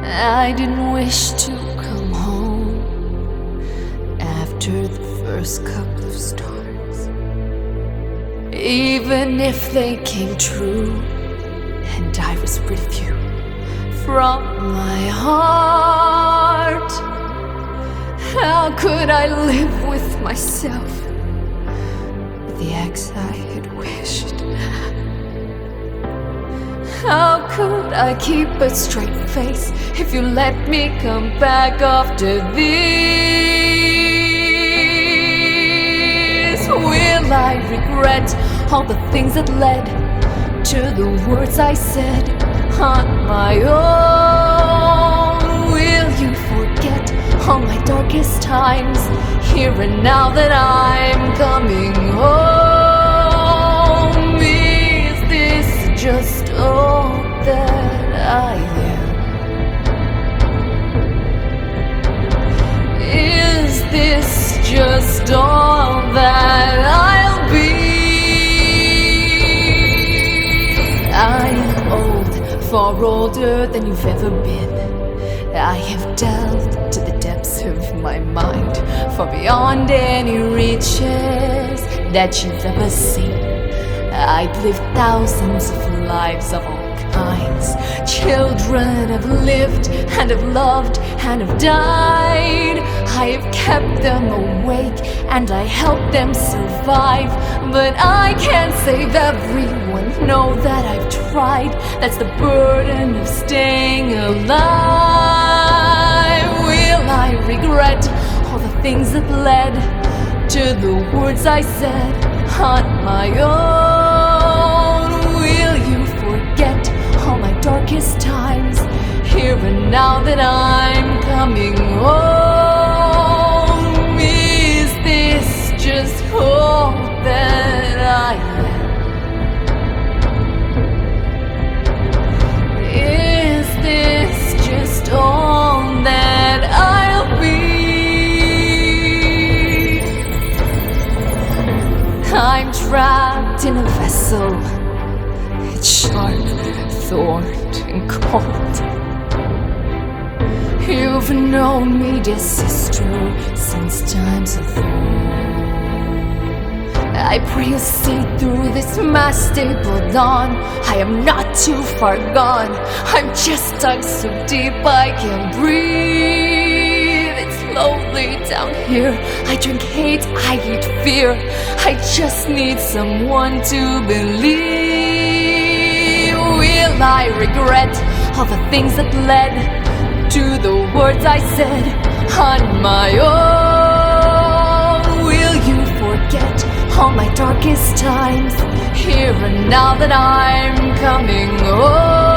I didn't wish to come home after the first couple of stars, even if they came true and I was rid of you from my heart. How could I live with myself, with the ex I had wished? How could I keep a straight face if you let me come back after this? Will I regret all the things that led to the words I said on my own? Will you forget all my darkest times here and now that I'm coming home? Is this just all that I am? Is this just all that I'll be? I'm old, far older than you've ever been. I have delved to the depths of my mind, far beyond any reaches that you've ever seen. I've lived thousands of lives of all kinds. Children have lived and have loved and have died. I have kept them awake and I helped them survive. But I can't save everyone, know that I've tried. That's the burden of staying alive. Will I regret all the things that led to the words I said on my own? Will you forget all my darkest times here and now that I'm coming home? Is this just all that I am? Is this just all that I'll be? I'm trapped in a vessel. It's sharp, thorned, and cold. You've known me, dear sister, since times of old. I pray you'll see through this my stapled on. I am not too far gone. I'm just dug so deep I can't breathe. It's lonely down here. I drink hate, I eat fear. I just need someone to believe. Will I regret all the things that led to the words I said on my own? Will you forget all my darkest times here and now that I'm coming home?